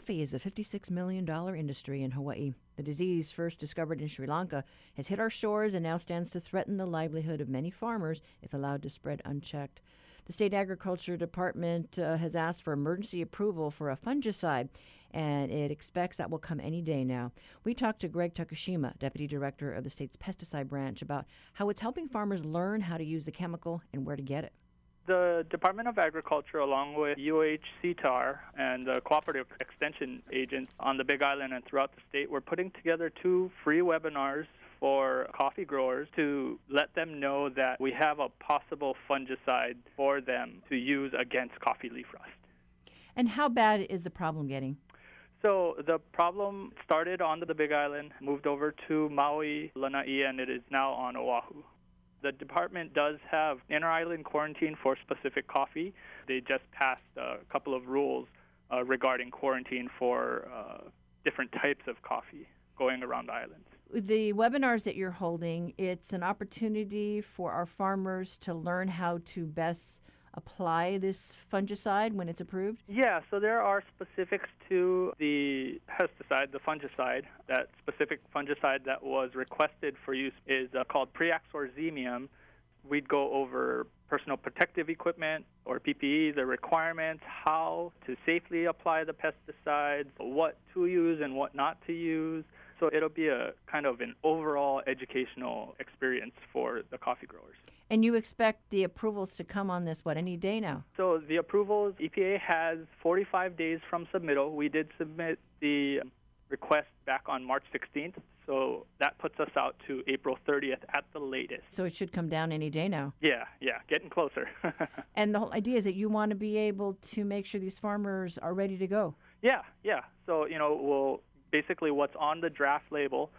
coffee is a $56 million industry in Hawaii. The disease, first discovered in Sri Lanka, has hit our shores and now stands to threaten the livelihood of many farmers if allowed to spread unchecked. The State Agriculture Department has asked for emergency approval for a fungicide, and it expects that will come any day now. We talked to Greg Takashima, Deputy Director of the state's pesticide branch, about how it's helping farmers learn how to use the chemical and where to get it. The Department of Agriculture, along with UHCTAR and the cooperative extension agents on the Big Island and throughout the state, we're putting together 2 free webinars for coffee growers to let them know that we have a possible fungicide for them to use against coffee leaf rust. And how bad is the problem getting? So the problem started on the Big Island, moved over to Maui, Lanai, and it is now on Oahu. The department does have inter-island quarantine for specific coffee. They just passed a couple of rules regarding quarantine for different types of coffee going around the islands. The webinars that you're holding, it's an opportunity for our farmers to learn how to best apply this fungicide when it's approved? Yeah, so there are specifics to the pesticide, the fungicide. That specific fungicide that was requested for use is called Preaxorzemium. We'd go over personal protective equipment, or PPE, the requirements, how to safely apply the pesticides, what to use and what not to use. So it'll be a kind of an overall educational experience for the coffee growers. And you expect the approvals to come on this, any day now? So the approvals, EPA has 45 days from submittal. We did submit the request back on March 16th, so that puts us out to April 30th at the latest. So it should come down any day now? Yeah, getting closer. And the whole idea is that you want to be able to make sure these farmers are ready to go? Yeah. So, we'll basically what's on the draft label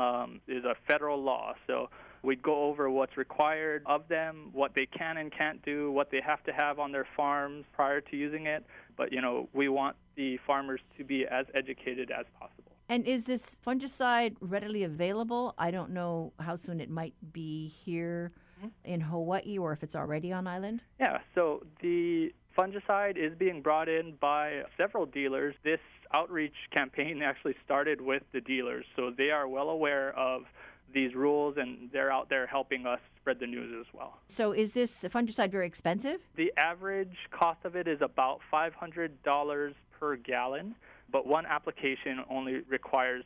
is a federal law. So we'd go over what's required of them, what they can and can't do, what they have to have on their farms prior to using it. But, we want the farmers to be as educated as possible. And is this fungicide readily available? I don't know how soon it might be here in Hawaii or if it's already on island. Yeah, so the fungicide is being brought in by several dealers. This outreach campaign actually started with the dealers, so they are well aware of these rules, and they're out there helping us spread the news as well. So is this fungicide very expensive? The average cost of it is about $500 per gallon, but one application only requires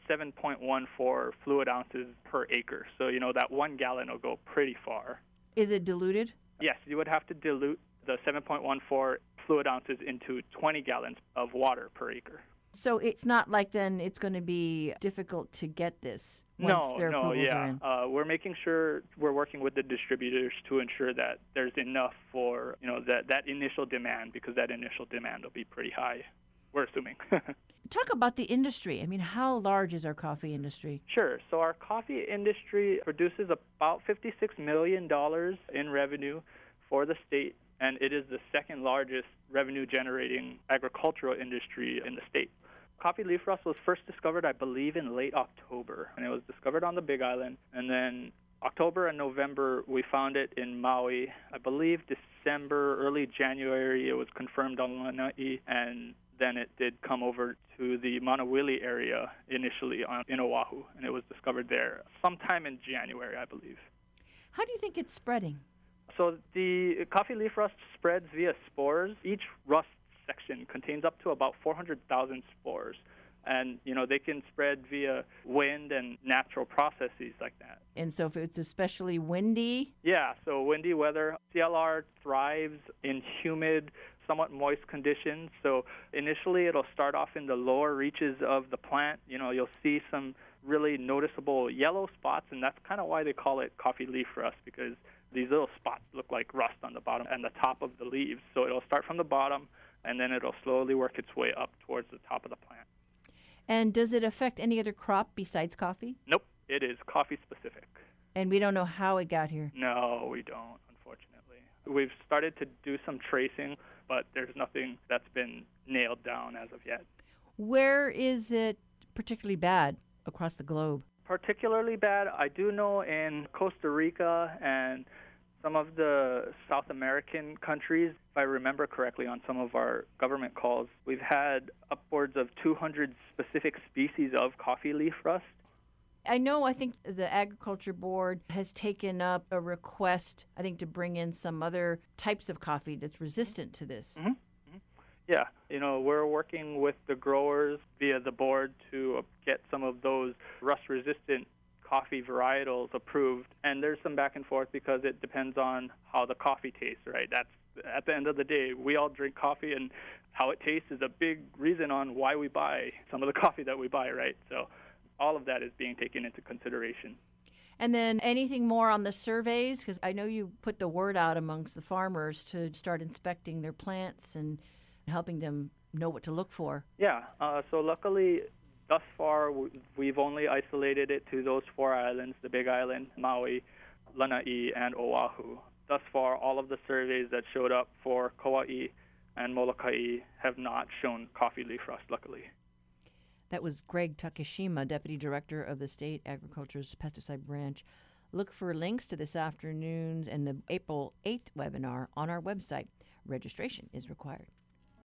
7.14 fluid ounces per acre. So, that 1 gallon will go pretty far. Is it diluted? Yes, you would have to dilute the 7.14 fluid ounces into 20 gallons of water per acre. So it's not like then it's going to be difficult to get this once their approvals are in? We're making sure we're working with the distributors to ensure that there's enough for, that initial demand, because that initial demand will be pretty high, we're assuming. Talk about the industry. How large is our coffee industry? Sure. So our coffee industry produces about $56 million in revenue for the state, and it is the second largest revenue-generating agricultural industry in the state. Coffee leaf rust was first discovered, I believe, in late October, and it was discovered on the Big Island. And then October and November, we found it in Maui. I believe December, early January, it was confirmed on Lanai, and then it did come over to the Manawili area initially in Oahu, and it was discovered there sometime in January, I believe. How do you think it's spreading? So the coffee leaf rust spreads via spores. Each rust section contains up to about 400,000 spores. And, they can spread via wind and natural processes like that. And so if it's especially windy? Yeah, so windy weather. CLR thrives in humid, somewhat moist conditions. So initially it'll start off in the lower reaches of the plant. You'll see some really noticeable yellow spots, and that's kind of why they call it coffee leaf rust, because these little spots look like rust on the bottom and the top of the leaves. So it'll start from the bottom, and then it'll slowly work its way up towards the top of the plant. And does it affect any other crop besides coffee? Nope, it is coffee specific. And we don't know how it got here? No, we don't, unfortunately. We've started to do some tracing, but there's nothing that's been nailed down as of yet. Where is it particularly bad across the globe? Particularly bad, I do know in Costa Rica and Some of the South American countries, if I remember correctly on some of our government calls, we've had upwards of 200 specific species of coffee leaf rust. I think the Agriculture Board has taken up a request, I think, to bring in some other types of coffee that's resistant to this. Mm-hmm. Yeah, we're working with the growers via the board to get some of those rust-resistant coffee varietals approved. And there's some back and forth because it depends on how the coffee tastes, right? That's at the end of the day, we all drink coffee, and how it tastes is a big reason on why we buy some of the coffee that we buy, right? So all of that is being taken into consideration. And then anything more on the surveys? Because I know you put the word out amongst the farmers to start inspecting their plants and helping them know what to look for. Yeah, so luckily, thus far, we've only isolated it to those 4 islands, the Big Island, Maui, Lanai, and Oahu. Thus far, all of the surveys that showed up for Kauai and Molokai have not shown coffee leaf rust, luckily. That was Greg Takeshima, Deputy Director of the State Agriculture's Pesticide Branch. Look for links to this afternoon's and the April 8th webinar on our website. Registration is required.